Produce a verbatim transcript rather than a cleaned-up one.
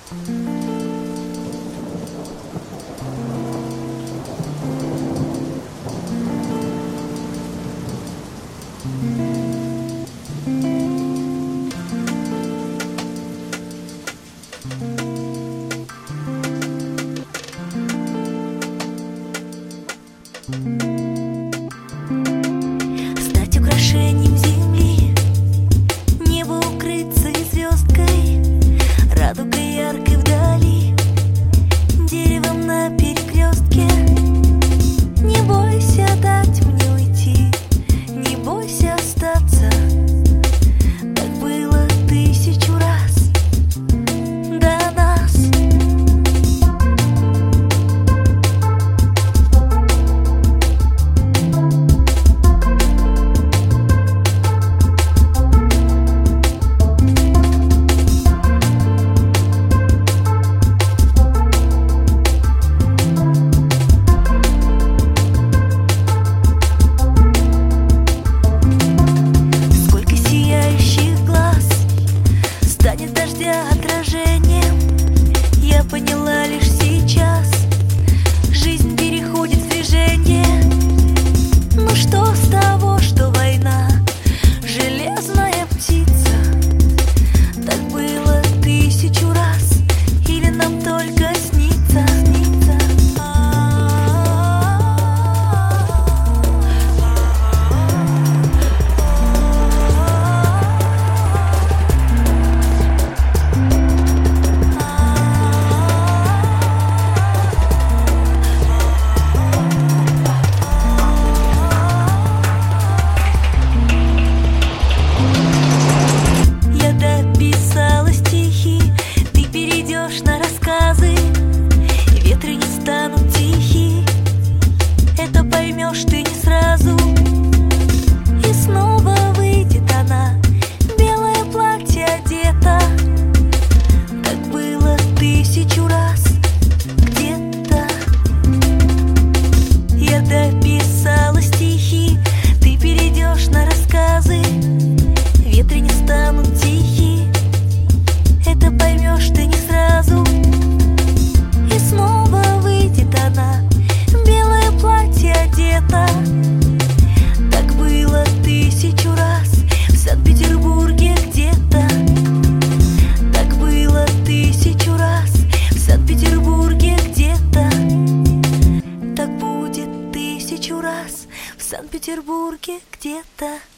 Стать украшением земли, небо укрыться и звездкой, радугой яркой вдали, деревом на перекрестке. Не бойся дать мне уйти, не бойся остаться. Так было тысячу раз до нас. Станет дождя отражением, я поняла лишь сейчас. Жизнь переходит в движение. Ну что с того, что война железная птица? Так было тысячу раз, или нам только снится? На рассказы ветры не станут тихи, это поймешь ты не сразу. И снова выйдет она, белое платье одета. Так было тысячу раз где-то. Я дописала стихи, ты перейдешь на рассказы, ветры не станут тихи, это поймешь ты не сразу. И снова выйдет она, белое платье одета. Так было тысячу раз в Санкт-Петербурге где-то. Так было тысячу раз в Санкт-Петербурге где-то. Так будет тысячу раз в Санкт-Петербурге где-то.